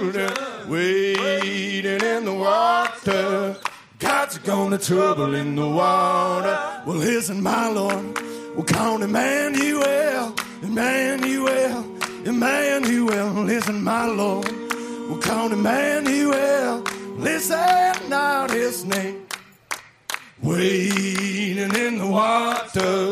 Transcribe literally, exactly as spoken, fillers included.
Wading in the water. God's gonna trouble in the water. Well, listen, my Lord, we'll call Emmanuel, Emmanuel, Emmanuel. Listen, my Lord, we'll call Emmanuel. Listen out his name. Wading in the water.